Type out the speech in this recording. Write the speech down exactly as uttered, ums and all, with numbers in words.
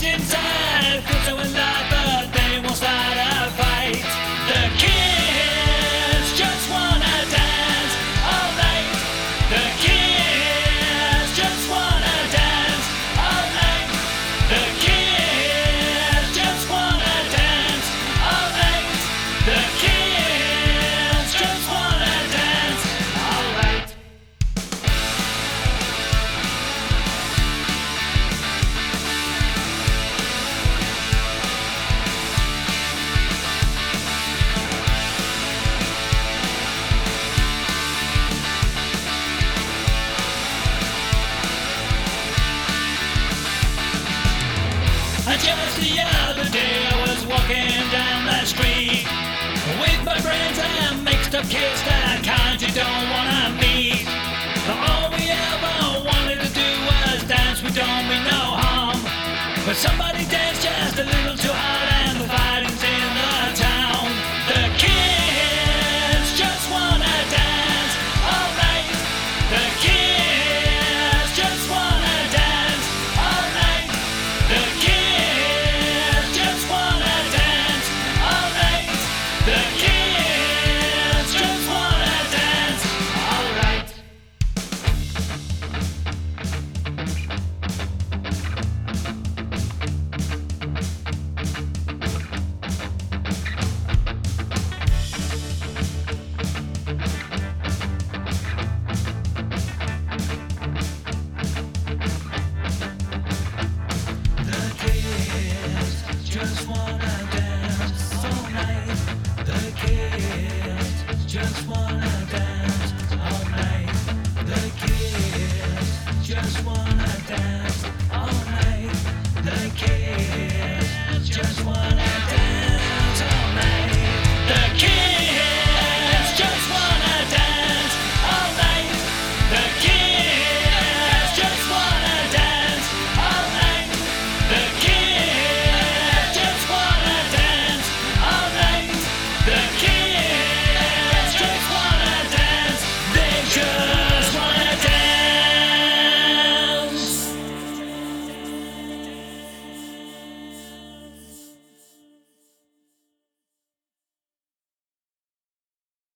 kids inside feel so alive, but they won't start a fight. The kids just wanna dance all night. The kids just wanna dance all night. The kids just wanna dance all night. The kids just wanna dance all night. Just the other day I was walking down the street with my friends and mixed up kids that kind you don't wanna meet. All we ever wanted to do was dance, we don't mean no harm, but somebody did.